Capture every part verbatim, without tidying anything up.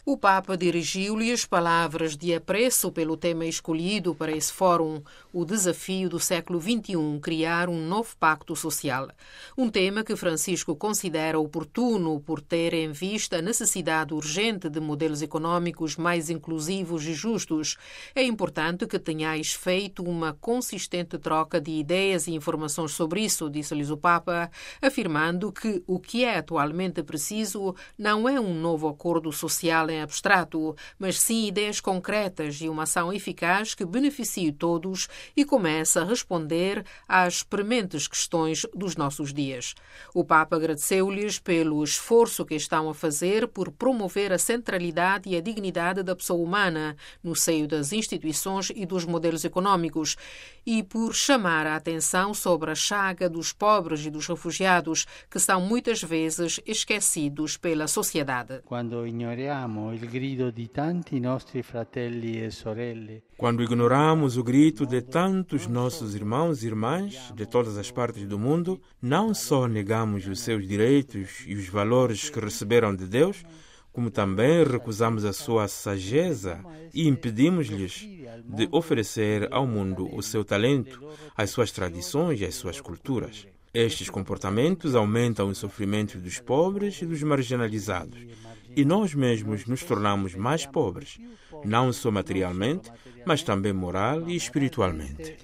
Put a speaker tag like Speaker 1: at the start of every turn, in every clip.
Speaker 1: O Papa dirigiu-lhes palavras de apreço pelo tema escolhido para esse fórum, o desafio do século vinte e um, criar um novo pacto social. Um tema que Francisco considera oportuno por ter em vista a necessidade urgente de modelos econômicos mais inclusivos e justos. É importante que tenhais feito uma consistente troca de ideias e informações sobre isso, disse-lhes o Papa, afirmando que o que é atualmente preciso não é um novo acordo social em abstrato, mas sim ideias concretas e uma ação eficaz que beneficie todos e comece a responder às prementes questões dos nossos dias. O Papa agradeceu-lhes pelo esforço que estão a fazer por promover a centralidade e a dignidade da pessoa humana no seio das instituições e dos modelos econômicos e por chamar a atenção sobre a chaga dos pobres e dos refugiados que são muitas vezes esquecidos pela sociedade.
Speaker 2: Quando ignoramos il grido di tanti nostri fratelli e sorelle.
Speaker 3: Quando ignoramos o grito de tantos nossos irmãos e irmãs de todas as partes do mundo, não só negamos os seus direitos e os valores que receberam de Deus, como também recusamos a sua sageza e impedimos-lhes de oferecer ao mundo o seu talento, as suas tradições e as suas culturas. Estes comportamentos aumentam o sofrimento dos pobres e dos marginalizados. E nós mesmos nos tornamos mais pobres, não só materialmente, mas também moral e espiritualmente.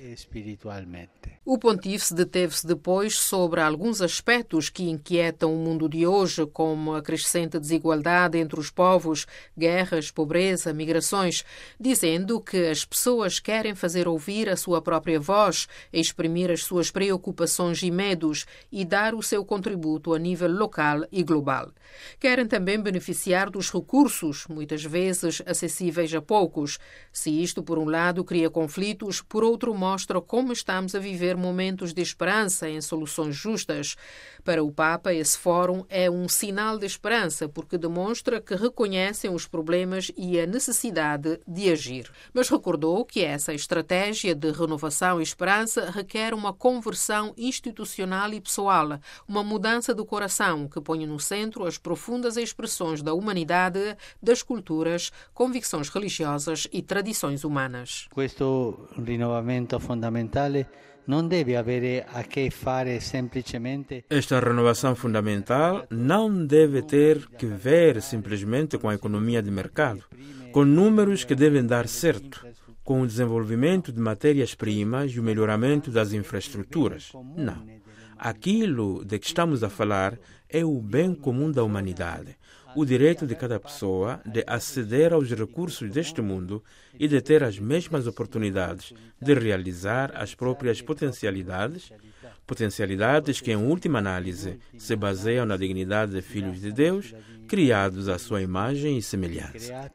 Speaker 1: O pontífice deteve-se depois sobre alguns aspectos que inquietam o mundo de hoje, como a crescente desigualdade entre os povos, guerras, pobreza, migrações, dizendo que as pessoas querem fazer ouvir a sua própria voz, exprimir as suas preocupações e medos e dar o seu contributo a nível local e global. Querem também beneficiar dos recursos, muitas vezes acessíveis a poucos. Se isto, por um lado, cria conflitos, por outro, mostra como estamos a viver momentos de esperança em soluções justas. Para o Papa, esse fórum é um sinal de esperança, porque demonstra que reconhecem os problemas e a necessidade de agir. Mas recordou que essa estratégia de renovação e esperança requer uma conversão institucional e pessoal, uma mudança do coração que ponha no centro as profundas expressões da humanidade, das culturas, convicções religiosas e tradições humanas.
Speaker 2: Questo rinnovamento fondamentale non deve avere a che fare semplicemente.
Speaker 3: Esta renovação fundamental não deve ter que ver simplesmente com a economia de mercado, com números que devem dar certo, com o desenvolvimento de matérias-primas e o melhoramento das infraestruturas. Não. Aquilo de que estamos a falar é o bem comum da humanidade, o direito de cada pessoa de aceder aos recursos deste mundo e de ter as mesmas oportunidades de realizar as próprias potencialidades, potencialidades que, em última análise, se baseiam na dignidade de filhos de Deus, criados à sua imagem e semelhança.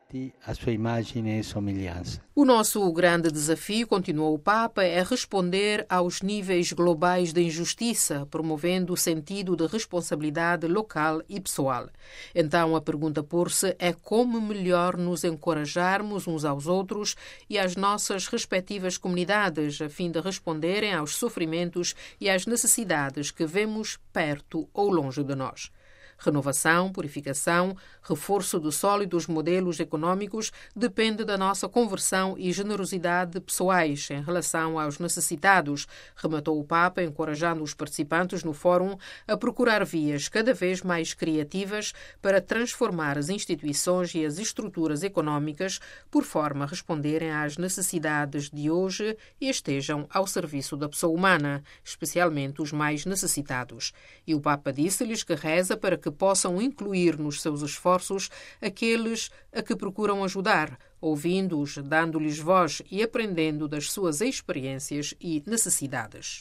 Speaker 1: O nosso grande desafio, continuou o Papa, é responder aos níveis globais de injustiça, promovendo o sentido de responsabilidade local e pessoal. Então, a pergunta por-se é como melhor nos encorajarmos uns aos outros e às nossas respectivas comunidades, a fim de responderem aos sofrimentos e às necessidades que vemos perto ou longe de nós. Renovação, purificação, reforço de sólidos modelos econômicos depende da nossa conversão e generosidade pessoais em relação aos necessitados, rematou o Papa, encorajando os participantes no fórum a procurar vias cada vez mais criativas para transformar as instituições e as estruturas econômicas por forma a responderem às necessidades de hoje e estejam ao serviço da pessoa humana, especialmente os mais necessitados. E o Papa disse-lhes que reza para que possam incluir nos seus esforços aqueles a que procuram ajudar, ouvindo-os, dando-lhes voz e aprendendo das suas experiências e necessidades.